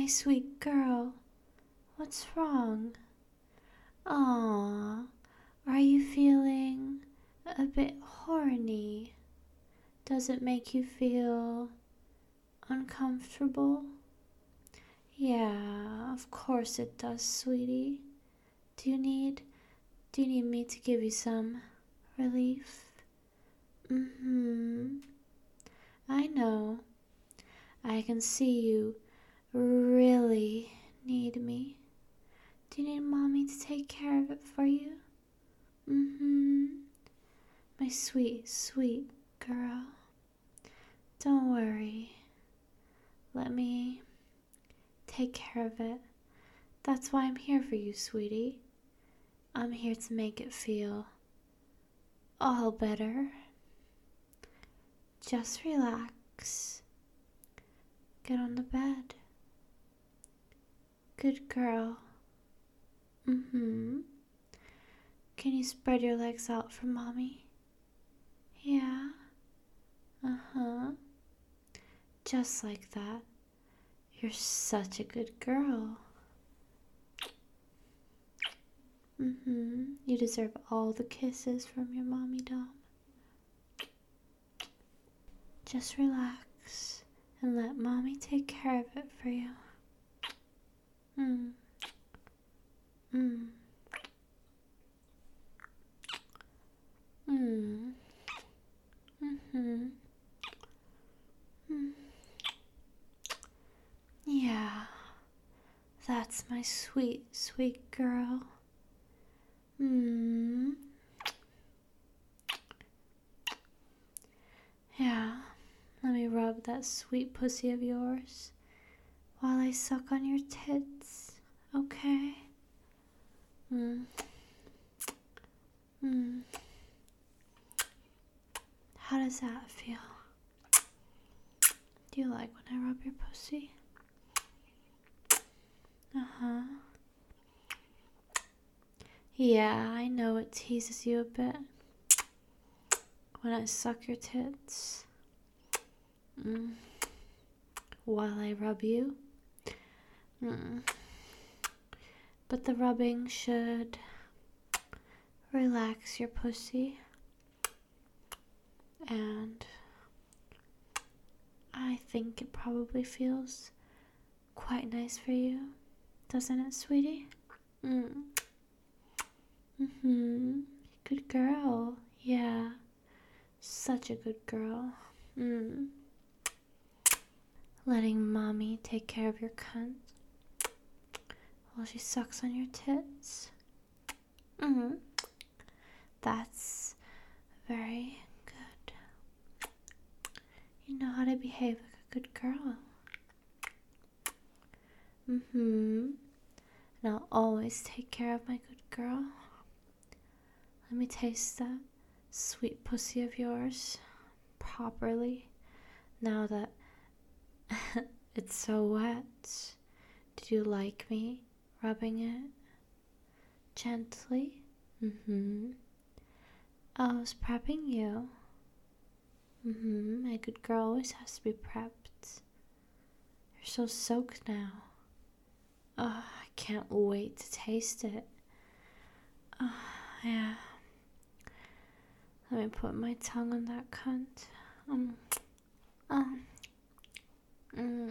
My sweet girl, what's wrong? Aw, are you feeling a bit horny? Does it make you feel uncomfortable? Yeah, of course it does, sweetie. Do you need me to give you some relief? Mm-hmm. I know. I can see you really need me. Do you need mommy to take care of it for you? Mm-hmm. My sweet, sweet girl. Don't worry. Let me take care of it. That's why I'm here for you, sweetie. I'm here to make it feel all better. Just relax. Get on the bed. Good girl. Mm-hmm. Can you spread your legs out for mommy? Yeah. Uh-huh. Just like that. You're such a good girl. Mm-hmm. You deserve all the kisses from your mommy doll. Just relax and let mommy take care of it for you. Mm. Mm. Mm. Mm-hmm. Mm. Yeah, that's my sweet, sweet girl. Mm. Yeah, let me rub that sweet pussy of yours while I suck on your tits, okay? Mm. Mm. How does that feel? Do you like when I rub your pussy? Uh-huh. Yeah, I know it teases you a bit when I suck your tits. Mm. While I rub you. Mm. But the rubbing should relax your pussy, and I think it probably feels quite nice for you, doesn't it, sweetie? Mm. Mm-hmm. Good girl. Yeah. Such a good girl. Mm. Letting mommy take care of your cunt while she sucks on your tits. Mm-hmm. That's very good. You know how to behave like a good girl. Mm-hmm. And I'll always take care of my good girl. Let me taste that sweet pussy of yours properly now that it's so wet. Did you like me rubbing it gently? Mm-hmm. I was prepping you. Mm-hmm. My good girl always has to be prepped. You're so soaked now. Oh, I can't wait to taste it. Oh, yeah. Let me put my tongue on that cunt. Um. Mm.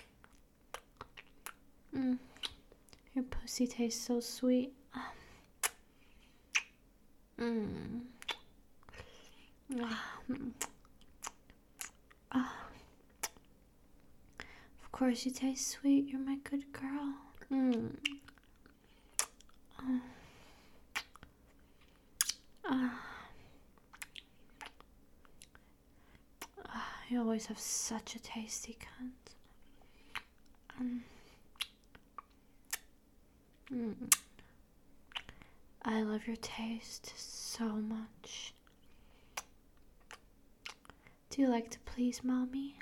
Mm. Your pussy tastes so sweet. Mm. Of course you taste sweet. You're my good girl. Mm. You always have such a tasty cunt. I love your taste so much. Do you like to please mommy?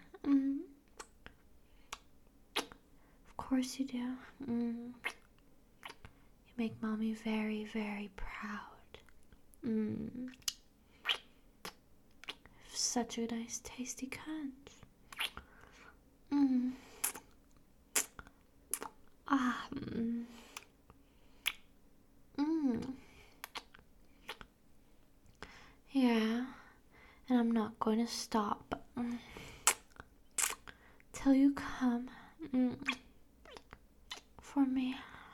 Of course you do. You make mommy very, very proud. Such a nice, tasty cunt. going to stop till you come for me.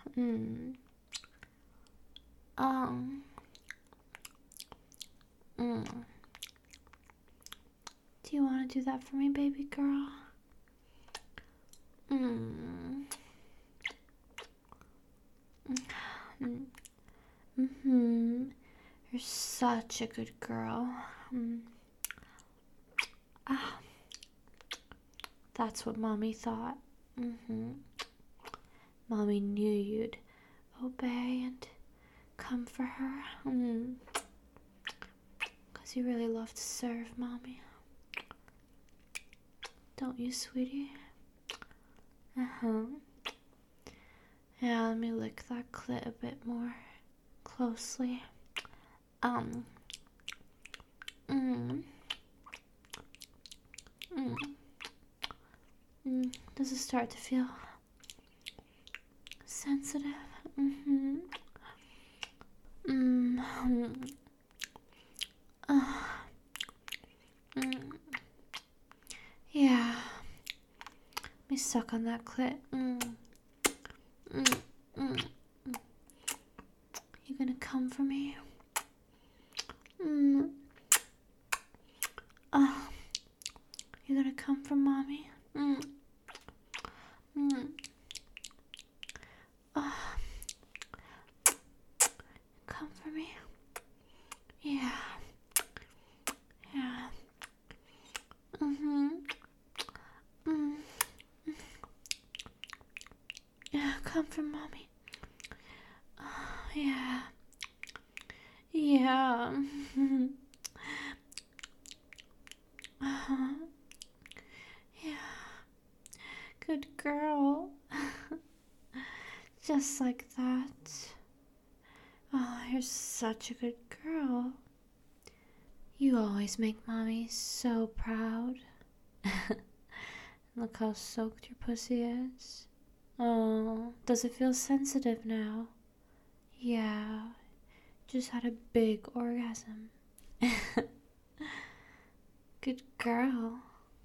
Do you want to do that for me, baby girl? You're such a good girl. That's what Mommy thought. Mommy knew you'd obey and come for her. 'Cause you really love to serve Mommy. Don't you, sweetie? Yeah, let me lick that clit a bit more closely. Does it start to feel sensitive? Yeah. Let me suck on that clit. You gonna come for me? You gonna come for Mommy? Come for me? Yeah. Yeah. Yeah, come for Mommy. Yeah. Yeah. Yeah. Good girl. Just like that. Oh, you're such a good girl. You always make Mommy so proud. Look how soaked your pussy is. Oh, does it feel sensitive now? Yeah, just had a big orgasm. Good girl.